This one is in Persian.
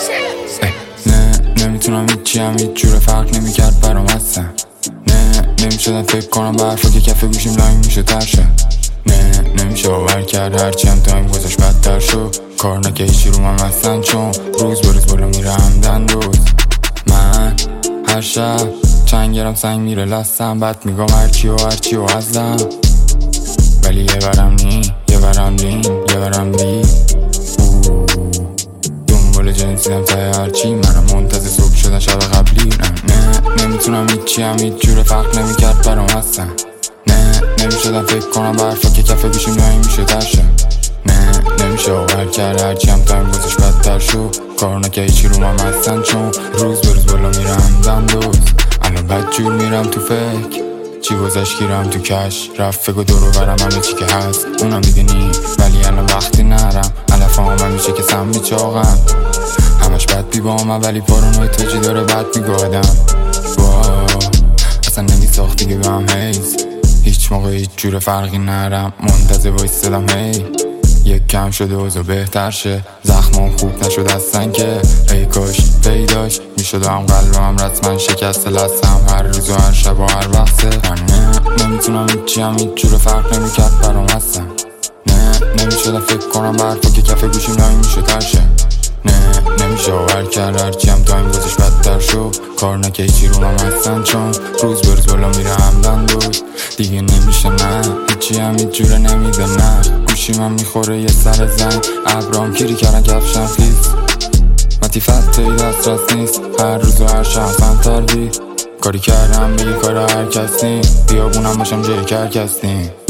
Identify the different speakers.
Speaker 1: نه نمیتونم هیچی هم هیچ جور فرق نمیکرد برام اصلا. نه نمیشدم فکر کنم به حرفا که کف گوشیم لاین میشه ترشه. نه نمیشه باور کرد هرچی هم تایم گذاشت بدتر شد. کار نکه هیچی رو من اصلا، چون روز به روز بالا میرم دندوز. من هر شب چند گرم سنگ میره لستم، بعد میگم هرچی و ازم، ولی یه برم نی یه برم دین یه برم دی. دنبال جنسیدم تای هرچی، منم منتظر صبح شدن شب قبلی. نه نمیتونم هیچی هم هیچ جور فرق نمیکرد برام اصلا. نه نمیشدم فکر کنم به حرفا که کف گوشیم لاین میشه ترشه. نه نمیشه باور کرد هرچی هم تایم گذاشت بدتر شد. کار نکه هیچی رو من اصلا، چون روز به روز بالا میرم دندوز. الان بد جور میرم تو فکر، چی گذشت گیرم تو کش. رفت فکر و دورو برم همه چی که هست اونم دیگه نی، ولی الان وقتی نرم علف هم میشه که سم میچاقم. همش بد بی با من، ولی پارانوی تاجی داره بد میگادم. اصلا نمیساخت دیگه به هم حیث، هیچ موقع هیچ جور فرقی نرم منتظر بایستدم هی یک کم شده اوضاع بهتر شه. زخمام خوب نشد اصلا که ای کاش پیداش میشدم قلبم رسما شکست لستم هر روز و هر شب و هر وقته. نه نمیتونم هیچی هم هیچ جور فرق نمیکرد برام اصلا. نه نمیشدم فکر کنم به حرفا که کف گوشیم لاین میشه ترشه. نه نمیشه باور کرد هرچی هم تایم گذاشت بدتر شد. کار نکه هیچی رو من اصلا، چون روز به روز بالا میرم دندوز. دیگه نمیشه نه هیچی هم هیچ جوره نمیده. نه گوشی من میخوره یه سر زنگ، ابرام گیری کردن کفشم خیز، متیفته دسترس نیست. هر روز و هر شب تردید کاری کردم بگه کار هر کس نیم، بیابونم باشم جای که هر کس نیم.